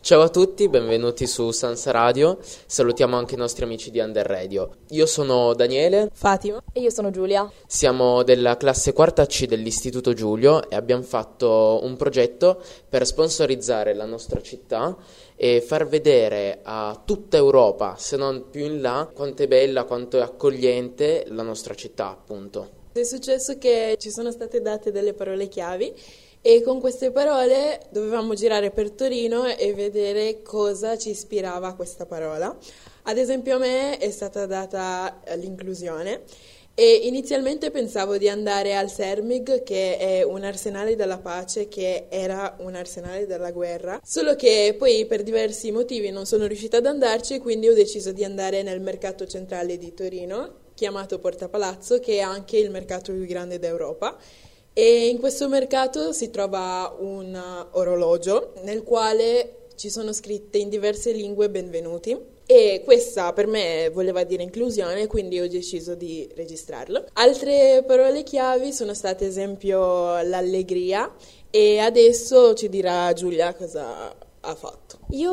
Ciao a tutti, benvenuti su Sansa Radio, salutiamo anche i nostri amici di Under Radio. Io sono Daniele, Fatima e io sono Giulia. Siamo della classe quarta C dell'Istituto Giulio e abbiamo fatto un progetto per sponsorizzare la nostra città e far vedere a tutta Europa, se non più in là, quanto è bella, quanto è accogliente la nostra città, appunto. È successo che ci sono state date delle parole chiavi e con queste parole dovevamo girare per Torino e vedere cosa ci ispirava a questa parola. Ad esempio a me è stata data l'inclusione e inizialmente pensavo di andare al Sermig, che è un arsenale della pace, che era un arsenale della guerra, solo che poi per diversi motivi non sono riuscita ad andarci, quindi ho deciso di andare nel mercato centrale di Torino, chiamato Porta Palazzo, che è anche il mercato più grande d'Europa. E in questo mercato si trova un orologio nel quale ci sono scritte in diverse lingue benvenuti e questa per me voleva dire inclusione, quindi ho deciso di registrarlo. Altre parole chiavi sono state ad esempio l'allegria e adesso ci dirà Giulia cosa ha fatto. Io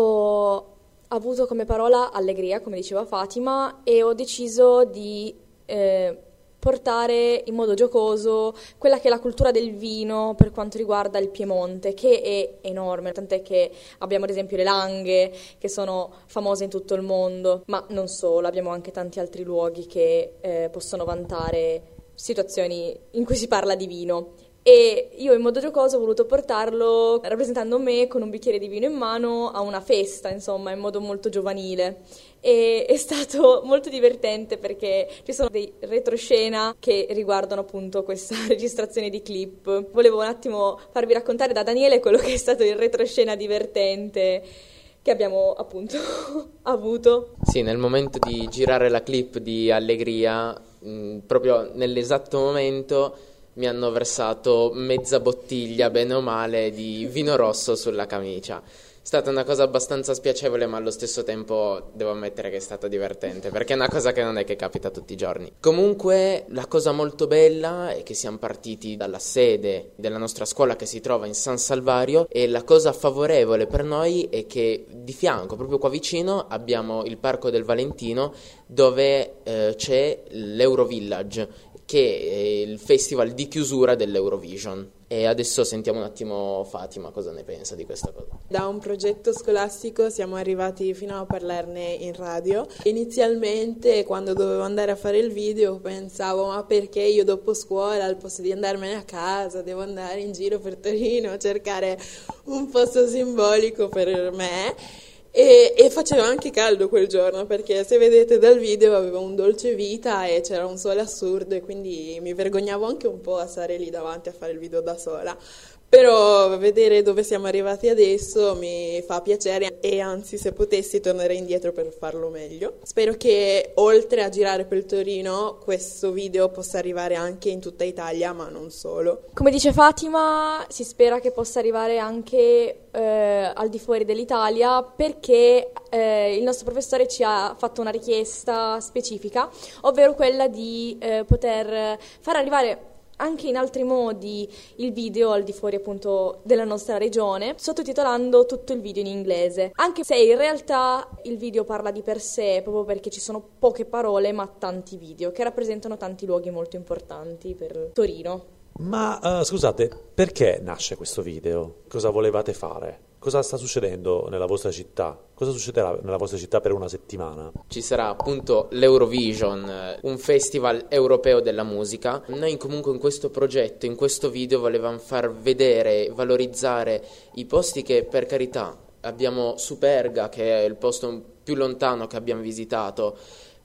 ho avuto come parola allegria, come diceva Fatima, e ho deciso di portare in modo giocoso quella che è la cultura del vino per quanto riguarda il Piemonte, che è enorme, tant'è che abbiamo ad esempio le Langhe, che sono famose in tutto il mondo, ma non solo, abbiamo anche tanti altri luoghi che possono vantare situazioni in cui si parla di vino. E io in modo giocoso ho voluto portarlo rappresentando me con un bicchiere di vino in mano a una festa, insomma, in modo molto giovanile. E è stato molto divertente perché ci sono dei retroscena che riguardano appunto questa registrazione di clip. Volevo un attimo farvi raccontare da Daniele quello che è stato il retroscena divertente che abbiamo appunto avuto. Sì, nel momento di girare la clip di Allegria, proprio nell'esatto momento mi hanno versato mezza bottiglia, bene o male, di vino rosso sulla camicia. È stata una cosa abbastanza spiacevole, ma allo stesso tempo devo ammettere che è stata divertente, perché è una cosa che non è che capita tutti i giorni. Comunque, la cosa molto bella è che siamo partiti dalla sede della nostra scuola che si trova in San Salvario e la cosa favorevole per noi è che di fianco, proprio qua vicino, abbiamo il Parco del Valentino dove c'è l'Eurovillage, che è il festival di chiusura dell'Eurovision. E adesso sentiamo un attimo Fatima cosa ne pensa di questa cosa. Da un progetto scolastico siamo arrivati fino a parlarne in radio. Inizialmente, quando dovevo andare a fare il video, pensavo: ma perché io dopo scuola, al posto di andarmene a casa, devo andare in giro per Torino a cercare un posto simbolico per me? E faceva anche caldo quel giorno, perché se vedete dal video avevo un dolce vita e c'era un sole assurdo e quindi mi vergognavo anche un po' a stare lì davanti a fare il video da sola. Però vedere dove siamo arrivati adesso mi fa piacere e anzi, se potessi tornerei indietro per farlo meglio. Spero che oltre a girare per Torino questo video possa arrivare anche in tutta Italia, ma non solo. Come dice Fatima, si spera che possa arrivare anche al di fuori dell'Italia, perché il nostro professore ci ha fatto una richiesta specifica, ovvero quella di poter far arrivare anche in altri modi il video al di fuori appunto della nostra regione, sottotitolando tutto il video in inglese, anche se in realtà il video parla di per sé, proprio perché ci sono poche parole ma tanti video che rappresentano tanti luoghi molto importanti per Torino. Ma scusate, perché nasce questo video? Cosa volevate fare? Cosa sta succedendo nella vostra città? Cosa succederà nella vostra città per una settimana? Ci sarà appunto l'Eurovision, un festival europeo della musica. Noi comunque in questo progetto, in questo video, volevamo far vedere, valorizzare i posti che, per carità, abbiamo Superga, che è il posto più lontano che abbiamo visitato,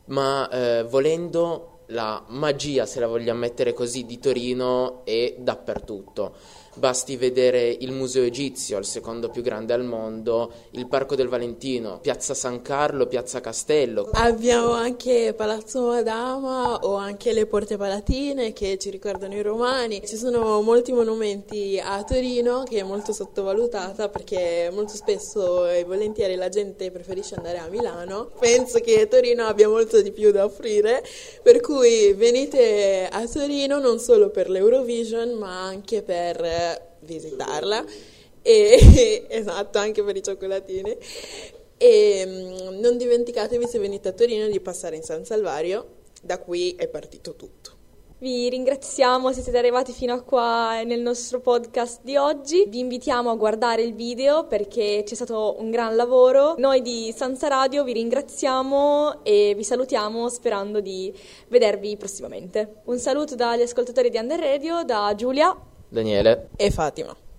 ma volendo la magia, se la vogliamo mettere così, di Torino è dappertutto. Basti vedere il Museo Egizio, il secondo più grande al mondo, il Parco del Valentino, Piazza San Carlo, Piazza Castello. Abbiamo anche Palazzo Madama o anche le Porte Palatine che ci ricordano i romani. Ci sono molti monumenti a Torino, che è molto sottovalutata perché molto spesso e volentieri la gente preferisce andare a Milano. Penso che Torino abbia molto di più da offrire, per cui venite a Torino non solo per l'Eurovision ma anche per visitarla E, esatto, anche per i cioccolatini. E non dimenticatevi, se venite a Torino, di passare in San Salvario, da cui è partito tutto. Vi ringraziamo se siete arrivati fino a qua nel nostro podcast di oggi. Vi invitiamo a guardare il video perché c'è stato un gran lavoro. Noi di Sansa Radio vi ringraziamo e vi salutiamo sperando di vedervi prossimamente. Un saluto dagli ascoltatori di Under Radio, da Giulia, Daniele E Fatima.